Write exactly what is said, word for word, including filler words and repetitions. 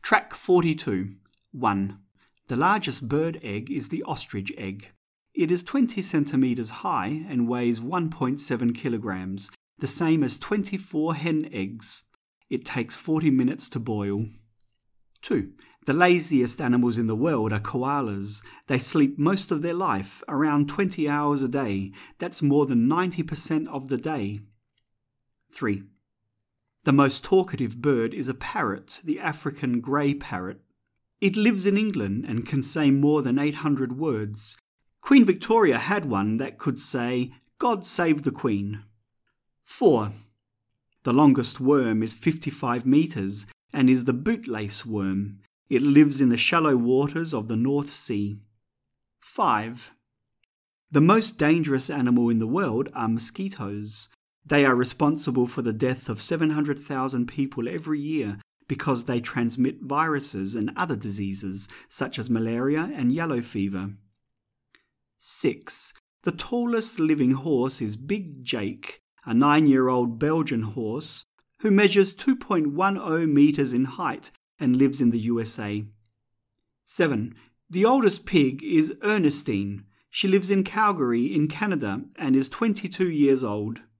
Track forty-two. one. The largest bird egg is the ostrich egg. It is twenty centimetres high and weighs one point seven kilograms, the same as twenty-four hen eggs. It takes forty minutes to boil. two. The laziest animals in the world are koalas. They sleep most of their life, around twenty hours a day. That's more than ninety percent of the day. three. The most talkative bird is a parrot, the African grey parrot. It lives in England and can say more than eight hundred words. Queen Victoria had one that could say, "God save the Queen." four. The longest worm is fifty-five metres and is the bootlace worm. It lives in the shallow waters of the North Sea. five. The most dangerous animal in the world are mosquitoes. They are responsible for the death of seven hundred thousand people every year because they transmit viruses and other diseases such as malaria and yellow fever. six. The tallest living horse is Big Jake, a nine-year-old Belgian horse who measures two point one zero metres in height and lives in the U S A. seven. The oldest pig is Ernestine. She lives in Calgary in Canada and is twenty-two years old.